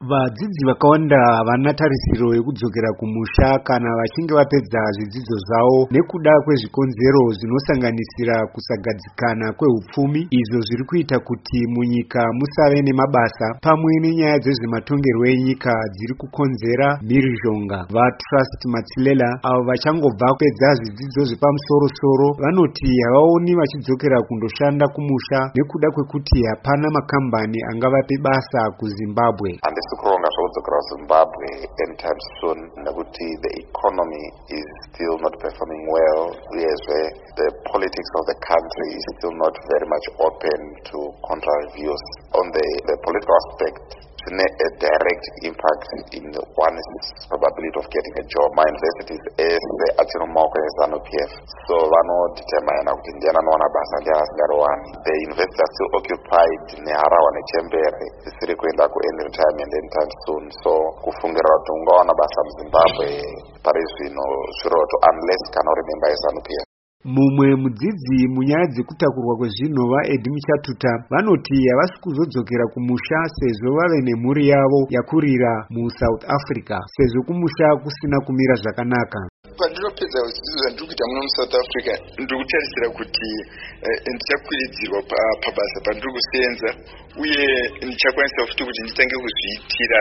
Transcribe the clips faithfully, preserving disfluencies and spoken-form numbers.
Vadzidzi vakawanda havana tarisiro yekudzokera kumusha kana vachinge vapedza zvidzidzo zvavo nekuda kwezvikonzero zvinosanganisira kusagadzikana kwehupfumi, izvo zviri kuita kuti munyika musave nemabasa pamwe nenyaya dzezvematongerwo enyika dziri kukonzera mhirizhonga. VaTrust Matsilela avo vachangobva kupedza zvidzidzo zvepamusoro-soro vanoti havaoni vachidzokera kundoshanda kumusha nekuda kwekuti hapana makambani angavape basa kuZimbabwe. Kuronga zvokudzokera kuZimbabwe anytime soon nekuti the economy is still not performing well, uyezve the politics of the country is still not very much open to contrary views. On the, the political aspect, a direct impact in one's probability of getting a job. My universities is the Achinomaoko and ZANU P F, so vano determine kuti ndiana anowana basa ndiasingarowani. The universities are still occupied neHarawa neChembere zvisiri kuenda kuend retirement anytime soon, so kufungira kuti ungawana basa muZimbabwe pari zvino zviroto unless kana uri member yeZANU P F. Mumwe mudzidzi munyaya dzekutakurwa kwezvinhu vaEdmy Chatuta vanoti havasi kuzodzokera kumusha sezvo vave nemhuri yavo yakurira muSouth Africa, sezvo kumusha kusina kumira zvakanaka. Pandinopedza zvidzidzo zvandiri kuita muno muSouth Africa ndiri kutarisira kuti ndichakwiridzirwa pabasa pandiri kusenza, uye ndichakwanisa futi kuti nditange kuzviitira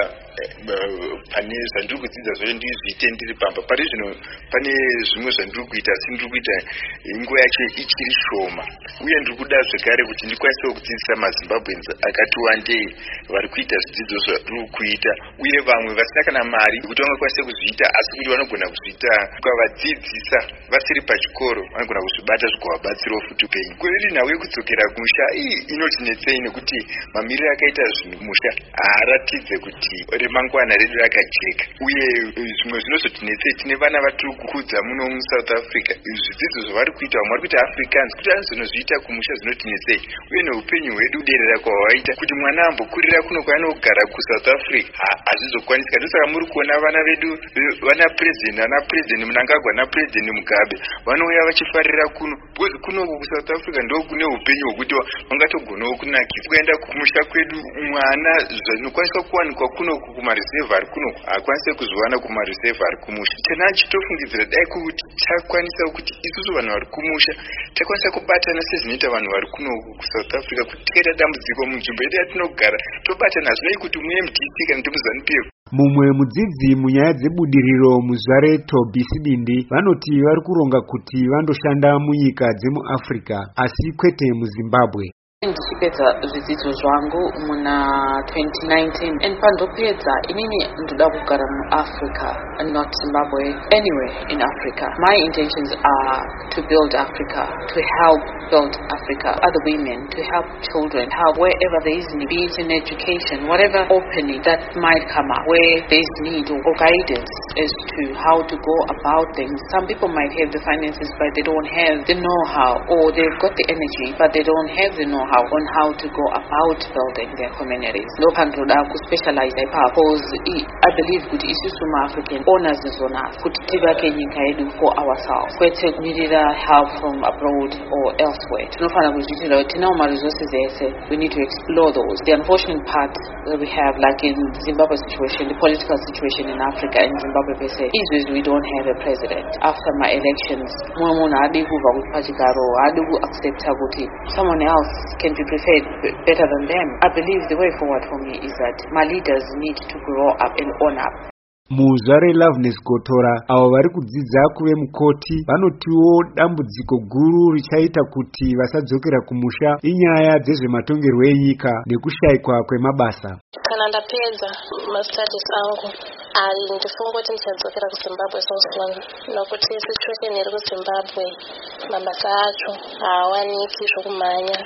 pane zvandiri kudzidza zvacho ndizviite ndiri pamba. Pari zvino pane zvimwe zvandiri kuita asi ndiri kuita nguva yacho ichiri shoma, uye ndiri kuda zvekare kuti ndikwanisewo kudzidzisa maZimbabweans akati wandei vari kuita zvidzidzo zvandiri kuita, uye vamwe vasina kana mari kuti vangakwanise kuzviita asi kuti vanogona kuzviita ukavadzidzisa vasiri pachikoro vanogona kuzvibata zvikuvabatsirawo futi upenyu. Gore rinhau yekudzokera kumusha iyi inotinetsei nekuti mamiriro akaita zvinhu musha haaratidze kuti remangwana redu rakajeka, uye zvimwe zvinozotinetsei tine vana vatiri kukudza muno muSouth Africa. Zvidzidzo zvavari kuita vamwe vari kuita Africans kuti anozonozviita kumusha zvinotinetsei, uye neupenyu hwedu kuderera kwahwaita kuti mwana ambokurira kuno kwaanogara kuSouth Africa hazvizokwanisika. Ndosaka muri kuona vana vedu vana president ana president Mnangagwa naPresident Mugabe vanouya vachifarira kuno, because kuno kuSouth Africa ndo kune upenyu hwekuti vangatogonawo kunakisa. Kuenda kumusha kwedu mwana zvinokwaniswa kuwanikwa kuno kumareserve ari kuno haakwanise kuzviwana kumareserve ari kumusha. Tena chitofungidzira dai kuti takwanisa kuti isusu vanhu vari kumusha takwanisa kubatana sezvinoita vanhu vari kuno kuSouth Africa, kuti tikaita dambudziko munzvimbo yedu yatinogara tobatana. Zvinoi kuti muye M D C kana kuti muZANU P F. Mumwe mudzidzi munyaya dzebudiriro muZvare Tobi Sidindi vanoti vari kuronga kuti vandoshanda munyika dzemuAfrica asi kwete muZimbabwe. Ndichipedza zvidzidzo zvangu muna twenty nineteen and pandopedza inini ndoda kugara muAfrica and not Zimbabwe, anywhere in Africa. My intentions are to build Africa, to help build Africa, other women, to help children, help wherever there is need, be it in education, whatever opening that might come up where there is need or guidance as to how to go about things. Some people might have the finances but they don't have the know-how, or they've got the energy but they don't have the know-how on how to go about building their communities. No pandoda ku specialize because I believe kuti isusu ma-African owners zona kuti tivake nyika yedu for ourselves, kwete kumirira help from abroad or elsewhere. Tinofana kuzviitira kuti tinawo ma-resources ese, we need to explore those. The unfortunate part that we have, like in Zimbabwe situation, the political situation in Africa and Zimbabwe per se, is we don't have a president. After my elections mumwe munhu haadi kubva kuti pachigaro, haadi ku accepta kuti someone else can be preferred better than them. I believe the way forward for me is that my leaders need to grow up and own up. Muzvare Loveness Gotora avo vari kudzidza kuve mukoti vanotiwo dambudziko guru richaita kuti vasadzokera kumusha inyaya dzezvematongerwo enyika nekushayikwa kwemabasa. Kana ndapedza mastudies angu ari ndifunga kuti ndichadzokera kuZimbabwe South Sudan, nokuti situation iri kuZimbabwe mabasa acho haawaniki zvokumhanya.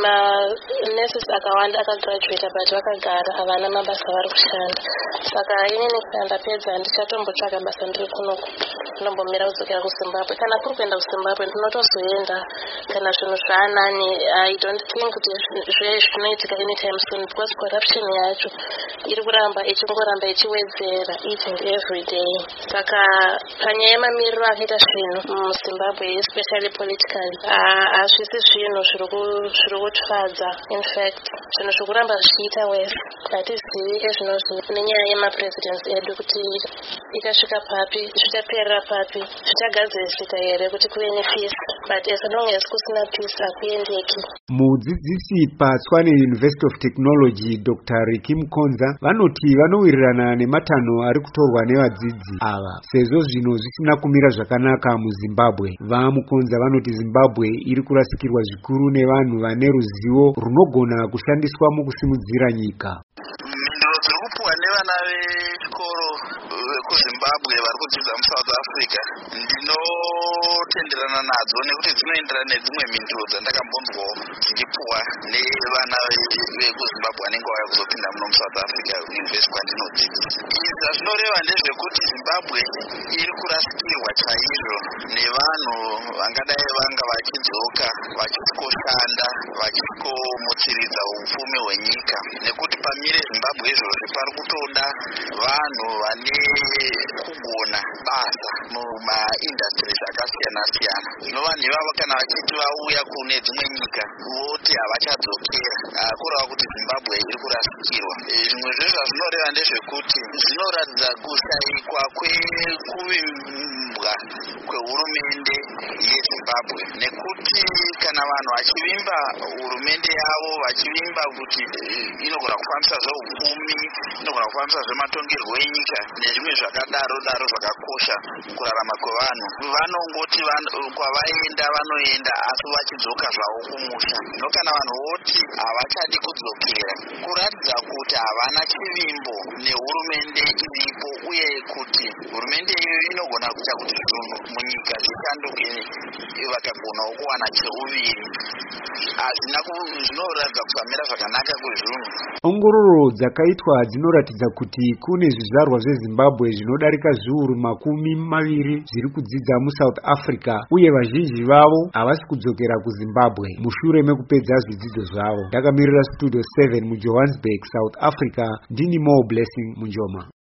Manurses akawanda akagraduata but vakagara havana mabasa vari kushanda. Saka inini kana ndapedza ndichatombotsvaka basa ndiri kunoku, ndinombomira kudzokera kuZimbabwe. Kana kuri kuenda kuZimbabwe ndinotozoenda kana zvinhu zvaanani. I don't think kuti zvinoitika anytime soon because corruption yacho iri kuramba ichingoramba ichiwedzera. each and every day. Saka panyaya mamiriro akaita zvinhu muZimbabwe, especially politically, hazvisi zvinhu zviri kutfadza. In fact, zvinhu zvokuramba zvichiita wese hatizivi ezvinozvi nenyaya yemapresidents edu kuti ikasvika papi, zvichaperera papi, zvichagadzirisa here kuti kuve nepeace. But as long as kusina peace hakuendeki. Mudzidzisi paTshwane University of Technology Doctor Ricky Mkonza vanoti vanowirirana nematanho ari kutorwa nevadzidzi ava sezvo zvino zvisina kumira zvakanaka muZimbabwe. VaMkonza vanoti Zimbabwe iri kurasikirwa zvikuru nevanhu vane ruzivo runogona kushandiswa mukusimudzira nyika. Mhinduro dziri kupuwa nevana vechikoro vekuZimbabwe vari kudzidza muSouth Africa ndinotenderana nadzo nekuti dzinoenderana nedzimwe mhinduro dzandakambonzwawo dzichipuwa nevana vekuZimbabwe vanenge vauya kuzopinda muno muSouth Africa University kwandinodzidzisa. Izvi zvazvinoreva ndezvekuti Zimbabwe iri kurasikirwa chaizvo nevanhu vangadai vanga vachidzoka vachikoshanda vachikomutsiridza upfumi hwenyika, nekuti pamire Zimbabwe izvozvi pari kutoda vanhu vane kugona basa mumaindustries akasiyana siyana. Zvino vanhu ivavo kana vachiti vauya kune dzimwe nyika voti havachadzokera, kureva kuti Zimbabwe iri kurasikirwa. Zvimwe zvezvo zvazvinoreva ndezvekuti zvinoratidza kushayikwa kwekuvimbwa kwehurumende yeZimbabwe, nekuti kana vanhu vachivimba hurumende yavo vachivimba kuti inogona kufambisa zveupfumi, inogona kufambisa zvematongerwo enyika nezvimwe zvakadaro daro zvakakosha kurarama kwevanhu, vanongoti kwavaenda vanoenda asi vachidzoka zvavo kumusha. Zvino kana vanhu voti havachadi kudzokera, kuratidza kuti havana chivimbo nehurumende iripo, uye kuti hurumende iyoyo inogona kuita kuti zvinhu munyika zvishanduke vakagonawo kuwana cheuviri. Hazvina zvinoratidza kusamira zvakanaka kwezvinhu. Ongororo dzakaitwa dzinoratidza kuti kune zvizvarwa zveZimbabwe zvinodarika zviuru makumi maviri zviri kudzidza muSouth Africa, uye vazhinji vavo havasi kudzokera kuZimbabwe mushure mekupedza zvidzidzo zvavo. Ndakamirira Studio seven muJohannesburg, South Africa, ndini Mo Blessing Munjoma.